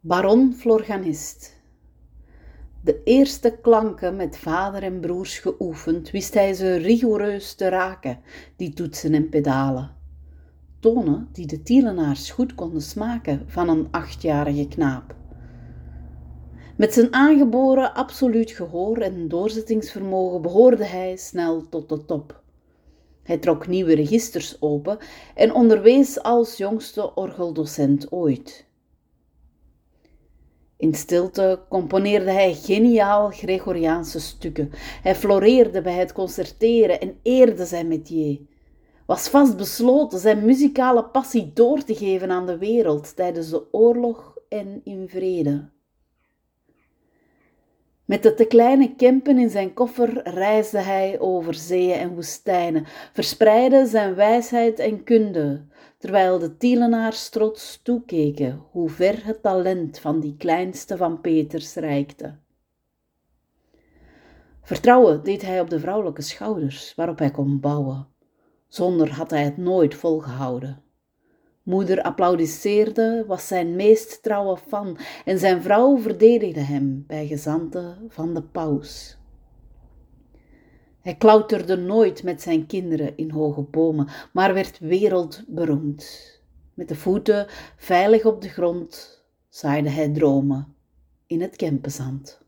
Baron Florganist. De eerste klanken met vader en broers geoefend, wist hij ze rigoureus te raken, die toetsen en pedalen. Tonen die de Tielenaars goed konden smaken van een 8-jarige knaap. Met zijn aangeboren absoluut gehoor en doorzettingsvermogen behoorde hij snel tot de top. Hij trok nieuwe registers open en onderwees als jongste orgeldocent ooit. In stilte componeerde hij geniaal Gregoriaanse stukken. Hij floreerde bij het concerteren en eerde zijn métier. Was vastbesloten zijn muzikale passie door te geven aan de wereld tijdens de oorlog en in vrede. Met de te kleine Kempen in zijn koffer reisde hij over zeeën en woestijnen, verspreidde zijn wijsheid en kunde, terwijl de Tielenaars trots toekeken hoe ver het talent van die kleinste van Peters reikte. Vertrouwen deed hij op de vrouwelijke schouders, waarop hij kon bouwen. Zonder had hij het nooit volgehouden. Moeder applaudisseerde, was zijn meest trouwe fan en zijn vrouw verdedigde hem bij gezanten van de paus. Hij klauterde nooit met zijn kinderen in hoge bomen, maar werd wereldberoemd. Met de voeten veilig op de grond zaaide hij dromen in het Kempenzand.